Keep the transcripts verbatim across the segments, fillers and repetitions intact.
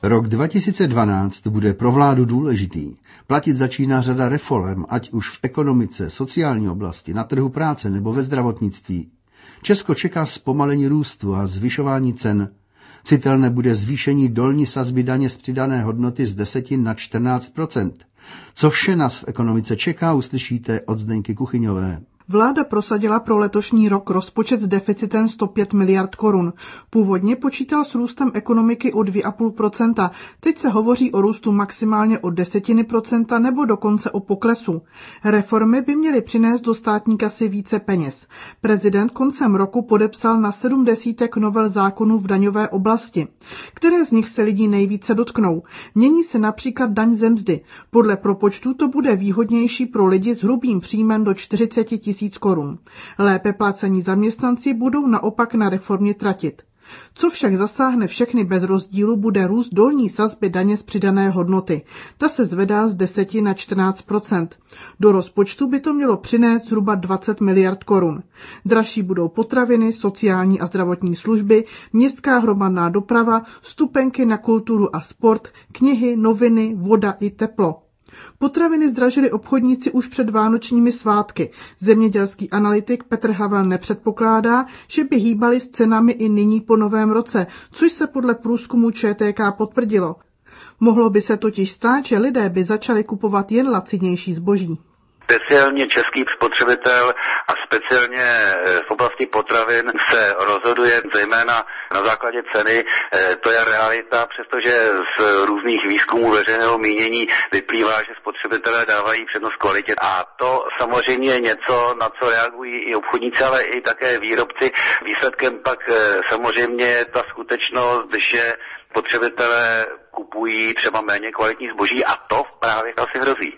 Rok dva tisíce dvanáct bude pro vládu důležitý. Platit začíná řada reforem, ať už v ekonomice, sociální oblasti, na trhu práce nebo ve zdravotnictví. Česko čeká zpomalení růstu a zvyšování cen. Citelné bude zvýšení dolní sazby daně z přidané hodnoty z deseti na čtrnáct procent. Co vše nás v ekonomice čeká, uslyšíte od Zdeňky Kuchyňové. Vláda prosadila pro letošní rok rozpočet s deficitem sto pět miliard korun. Původně počítal s růstem ekonomiky o dvě celá pět procenta. Teď se hovoří o růstu maximálně o desetiny procenta nebo dokonce o poklesu. Reformy by měly přinést do státní kasy více peněz. Prezident koncem roku podepsal na sedm desítek novel zákonů v daňové oblasti. Které z nich se lidí nejvíce dotknou? Mění se například daň ze mzdy. Podle propočtu to bude výhodnější pro lidi s hrubým příjmem do čtyřicet tisíc korun. Lépe placení zaměstnanci budou naopak na reformě tratit. Co však zasáhne všechny bez rozdílu, bude růst dolní sazby daně z přidané hodnoty. Ta se zvedá z deseti na čtrnáct procent. Do rozpočtu by to mělo přinést zhruba dvacet miliard korun. Dražší budou potraviny, sociální a zdravotní služby, městská hromadná doprava, vstupenky na kulturu a sport, knihy, noviny, voda i teplo. Potraviny zdražili obchodníci už před vánočními svátky. Zemědělský analytik Petr Havel nepředpokládá, že by hýbali s cenami i nyní po novém roce, což se podle průzkumu Č T K potvrdilo. Mohlo by se totiž stát, že lidé by začali kupovat jen lacinější zboží. Speciálně český spotřebitel a speciálně v oblasti potravin se rozhoduje zejména na základě ceny. To je realita, přestože z různých výzkumů veřejného mínění vyplývá, že spotřebitelé dávají přednost kvalitě. A to samozřejmě je něco, na co reagují i obchodníci, ale i také výrobci. Výsledkem pak samozřejmě je ta skutečnost, že spotřebitelé kupují třeba méně kvalitní zboží a to právě asi hrozí.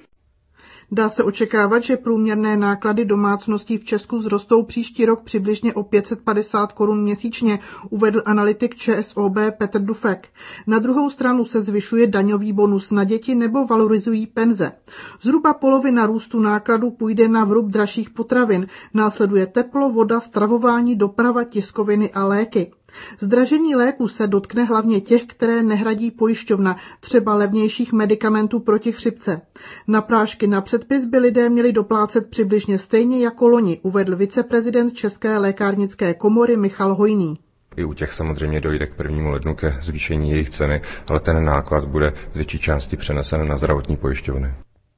Dá se očekávat, že průměrné náklady domácností v Česku vzrostou příští rok přibližně o pět set padesát korun měsíčně, uvedl analytik Č S O B Petr Dufek. Na druhou stranu se zvyšuje daňový bonus na děti nebo valorizují penze. Zhruba polovina růstu nákladů půjde na vrub dražších potravin, následuje teplo, voda, stravování, doprava, tiskoviny a léky. Zdražení léků se dotkne hlavně těch, které nehradí pojišťovna, třeba levnějších medikamentů proti chřipce. Na prášky na předpis by lidé měli doplácet přibližně stejně jako loni, uvedl viceprezident České lékárnické komory Michal Hojný. I u těch samozřejmě dojde k prvnímu lednu ke zvýšení jejich ceny, ale ten náklad bude z větší části přenesen na zdravotní pojišťovny.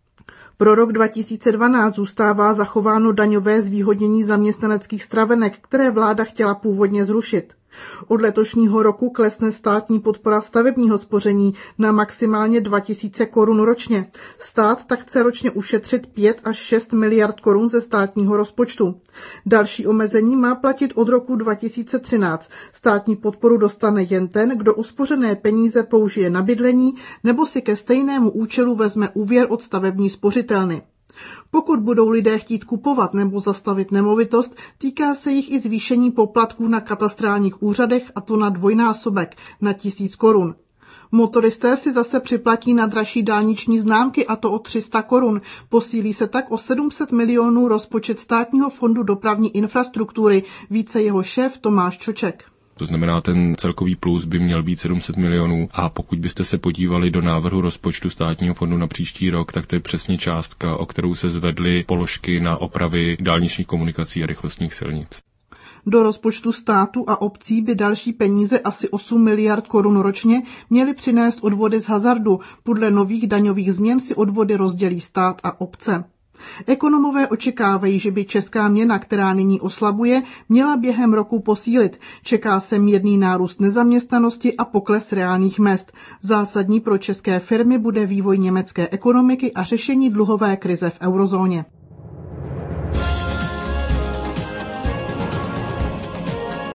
Pro rok dva tisíce dvanáct zůstává zachováno daňové zvýhodnění zaměstnaneckých stravenek, které vláda chtěla původně zrušit. Od letošního roku klesne státní podpora stavebního spoření na maximálně dva tisíce korun ročně. Stát tak chce ročně ušetřit pět až šest miliard korun ze státního rozpočtu. Další omezení má platit od roku dva tisíce třináct. Státní podporu dostane jen ten, kdo uspořené peníze použije na bydlení nebo si ke stejnému účelu vezme úvěr od stavební spořitelny. Pokud budou lidé chtít kupovat nebo zastavit nemovitost, týká se jich i zvýšení poplatků na katastrálních úřadech, a to na dvojnásobek, na tisíc korun. Motoristé si zase připlatí na dražší dálniční známky, a to o tři sta korun. Posílí se tak o sedm set milionů rozpočet Státního fondu dopravní infrastruktury, více jeho šéf Tomáš Čoček. To znamená, ten celkový plus by měl být sedm set milionů a pokud byste se podívali do návrhu rozpočtu Státního fondu na příští rok, tak to je přesně částka, o kterou se zvedly položky na opravy dálničních komunikací a rychlostních silnic. Do rozpočtu státu a obcí by další peníze, asi osm miliard korun ročně, měly přinést odvody z hazardu. Podle nových daňových změn si odvody rozdělí stát a obce. Ekonomové očekávají, že by česká měna, která nyní oslabuje, měla během roku posílit. Čeká se mírný nárůst nezaměstnanosti a pokles reálných mezd. Zásadní pro české firmy bude vývoj německé ekonomiky a řešení dluhové krize v eurozóně.